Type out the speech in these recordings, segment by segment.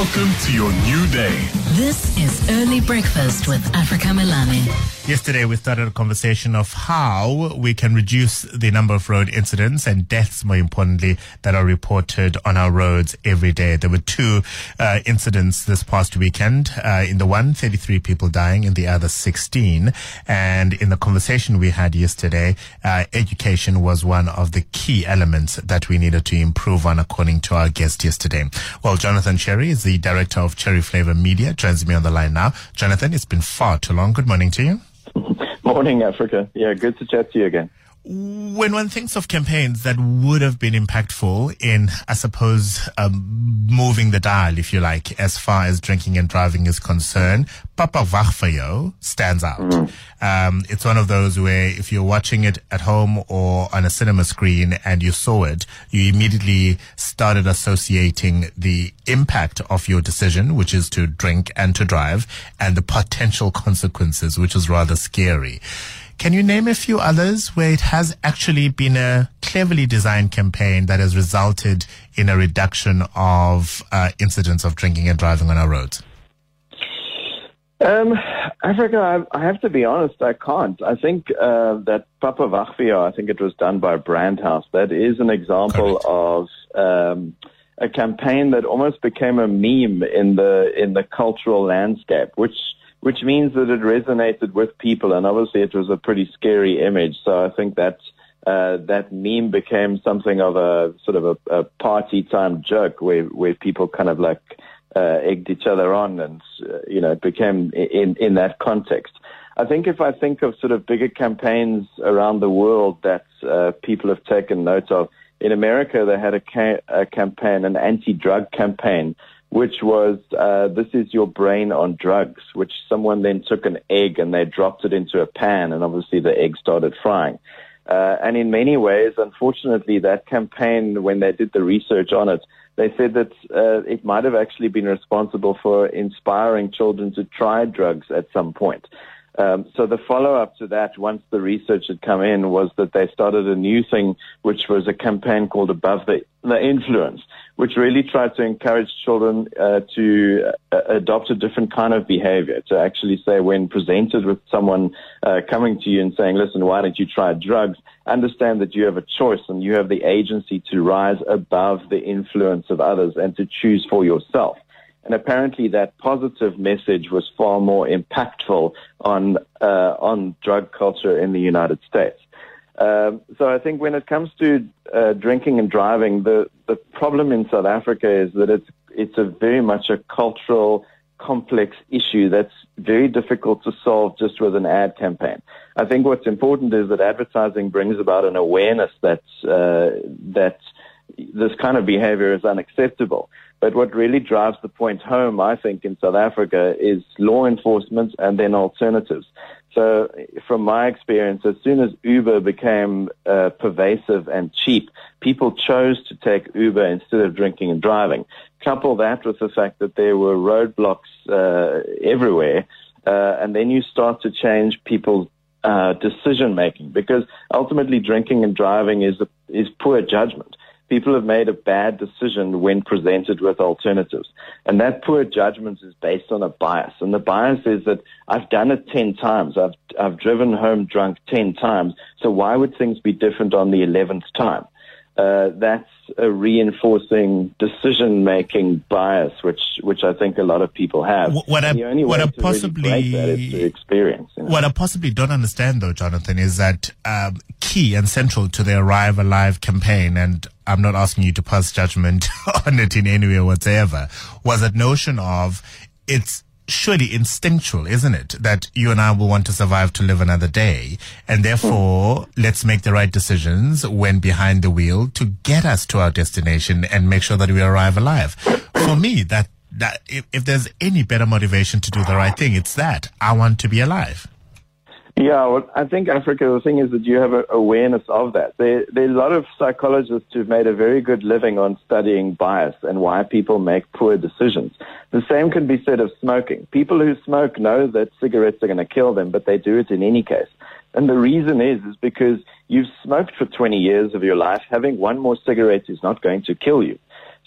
Welcome to your new day. This is Early Breakfast with Africa Melane. Yesterday, we started a conversation of how we can reduce the number of road incidents and deaths, more importantly, that are reported on our roads every day. There were two incidents this past weekend. In the one, 33 people dying, in the other 16. And in the conversation we had yesterday, education was one of the key elements that we needed to improve on, according to our guest yesterday. Well, Jonathan Cherry is the director of Cherry Flavor Media, joins me on the line now. Jonathan, it's been far too long. Good morning to you. Morning, Africa. Yeah, good to chat to you again. When one thinks of campaigns that would have been impactful in, I suppose, moving the dial, if you like, as far as drinking and driving is concerned, Papa Vaghveo stands out. It's one of those where if you're watching it at home or on a cinema screen and you saw it, you immediately started associating the impact of your decision, which is to drink and to drive, and the potential consequences, which is rather scary. Can you name a few others where it has actually been a cleverly designed campaign that has resulted in a reduction of incidents of drinking and driving on our roads? Africa, I have to be honest, I can't. I think that Papa Vaghveo, I think it was done by Brandhouse. That is an example of a campaign that almost became a meme in the cultural landscape, which means that it resonated with people, and obviously it was a pretty scary image. So I think that that meme became something of a sort of a party time joke where people kind of like egged each other on, and it became in that context. I think if I think of sort of bigger campaigns around the world that people have taken note of, in America they had a campaign, an anti-drug campaign, which was this is your brain on drugs, which someone then took an egg and they dropped it into a pan, and obviously the egg started frying. And in many ways, unfortunately, that campaign, when they did the research on it, they said that it might have actually been responsible for inspiring children to try drugs at some point. So the follow-up to that, once the research had come in, was that they started a new thing, which was a campaign called Above the Influence, which really tried to encourage children to adopt a different kind of behavior, to actually say, when presented with someone coming to you and saying, listen, why don't you try drugs, understand that you have a choice and you have the agency to rise above the influence of others and to choose for yourself. And apparently that positive message was far more impactful on drug culture in the United States. So I think when it comes to drinking and driving, the problem in South Africa is that it's a very much a cultural, complex issue that's very difficult to solve just with an ad campaign. I think what's important is that advertising brings about an awareness that this kind of behavior is unacceptable. But what really drives the point home, I think, in South Africa is law enforcement and then alternatives. So from my experience, as soon as Uber became pervasive and cheap, people chose to take Uber instead of drinking and driving. Couple that with the fact that there were roadblocks everywhere, and then you start to change people's decision making, because ultimately drinking and driving is poor judgment. People have made a bad decision when presented with alternatives. And that poor judgment is based on a bias. And the bias is that I've done it 10 times. I've driven home drunk 10 times. So why would things be different on the 11th time? That's a reinforcing decision-making bias, which I think a lot of people have. What I possibly experience. What I possibly don't understand, though, Jonathan, is that key and central to the Arrive Alive campaign, and I'm not asking you to pass judgment on it in any way whatsoever, was that notion of it's surely instinctual, isn't it, that you and I will want to survive to live another day, and therefore let's make the right decisions when behind the wheel to get us to our destination and make sure that we arrive alive. For me, that if there's any better motivation to do the right thing, it's that I want to be alive. Yeah, well, I think, Africa, the thing is that you have an awareness of that. There are a lot of psychologists who've made a very good living on studying bias and why people make poor decisions. The same can be said of smoking. People who smoke know that cigarettes are going to kill them, but they do it in any case. And the reason is because you've smoked for 20 years of your life. Having one more cigarette is not going to kill you.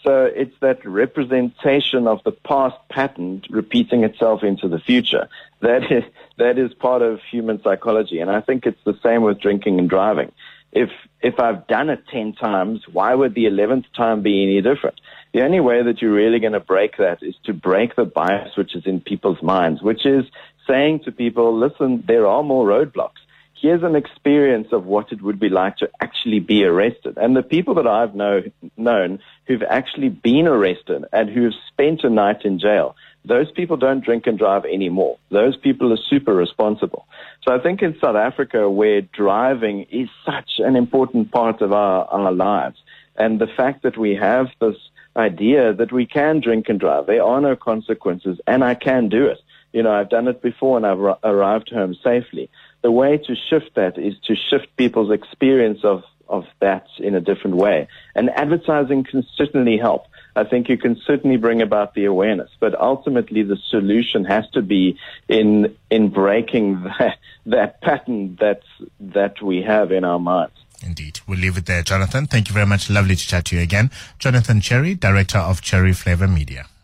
So it's that representation of the past pattern repeating itself into the future. That is part of human psychology. And I think it's the same with drinking and driving. If I've done it 10 times, why would the 11th time be any different? The only way that you're really going to break that is to break the bias which is in people's minds, which is saying to people, listen, there are more roadblocks. Here's an experience of what it would be like to actually be arrested. And the people that I've known who've actually been arrested and who've spent a night in jail, those people don't drink and drive anymore. Those people are super responsible. So I think in South Africa, where driving is such an important part of our lives, and the fact that we have this idea that we can drink and drive, there are no consequences, and I can do it. You know, I've done it before and I've arrived home safely. The way to shift that is to shift people's experience of that in a different way. And advertising can certainly help. I think you can certainly bring about the awareness, but ultimately the solution has to be in breaking that pattern that we have in our minds. Indeed. We'll leave it there, Jonathan. Thank you very much. Lovely to chat to you again. Jonathan Cherry, Director of Cherry Flavor Media.